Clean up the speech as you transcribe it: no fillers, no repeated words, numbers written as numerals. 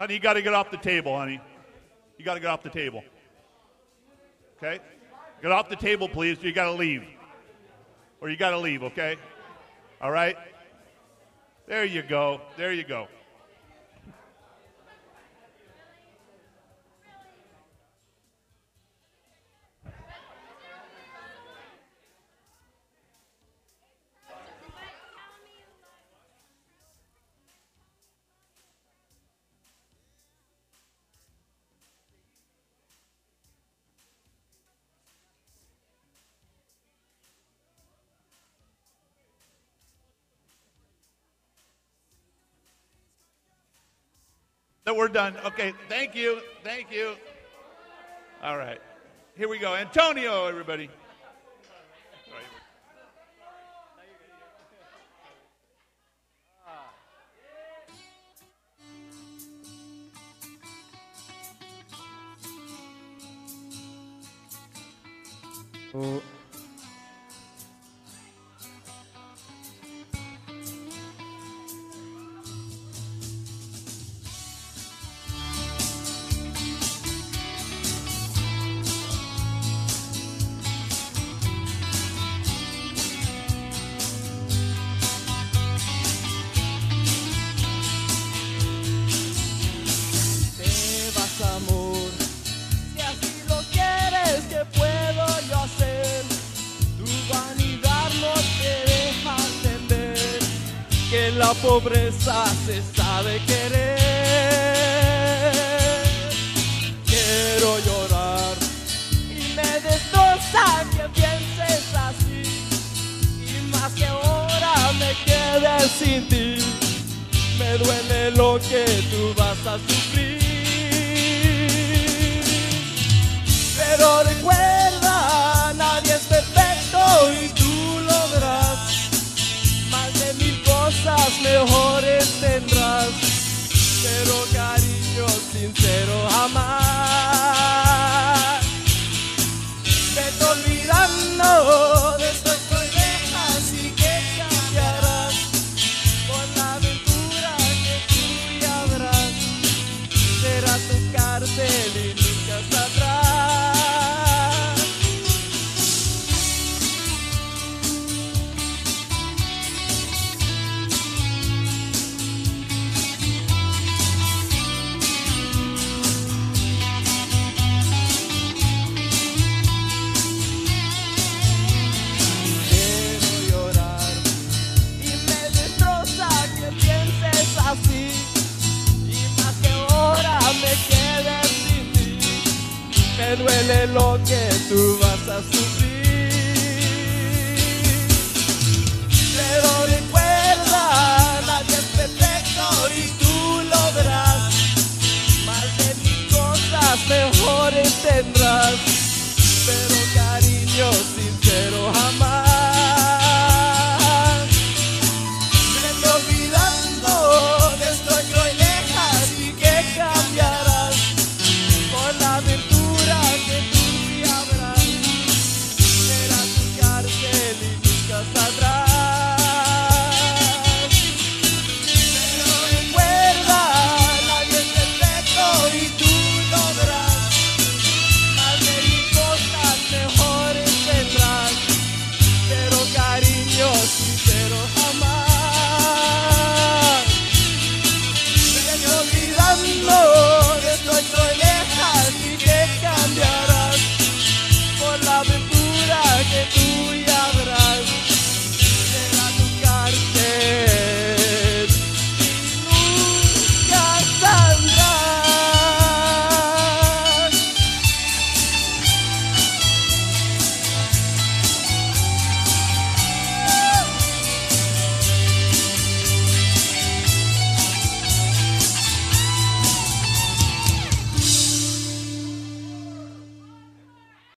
Honey, you got to get off the table, honey. You got to get off the table. Okay? Get off the table, please. You got to leave. Or you got to leave, okay? All right? There you go. There you go. That we're done. Okay, thank you. Thank you. All right. Here we go. Antonio, everybody. Oh. Amor, si así lo quieres, ¿qué puedo yo hacer? Tu vanidad no te deja entender que la pobreza se sabe querer. Quiero llorar y me destroza que pienses así, y más que ahora me quede sin ti, me duele lo que tú vas a sufrir. Pero recuerda, nadie es perfecto y tú lo verás. Más de 1000 cosas mejores tendrás, pero cariño sincero jamás. Vete olvidando de estas cosas y que cambiarás con la aventura que tú ya verás. Será tu cárcel y nunca saldrás. Así, y más que ahora me quedé sin ti, me duele lo que tú vas a sufrir. Pero recuerda, nadie es perfecto y tú lo verás. Más de 1000 cosas mejores tendrás,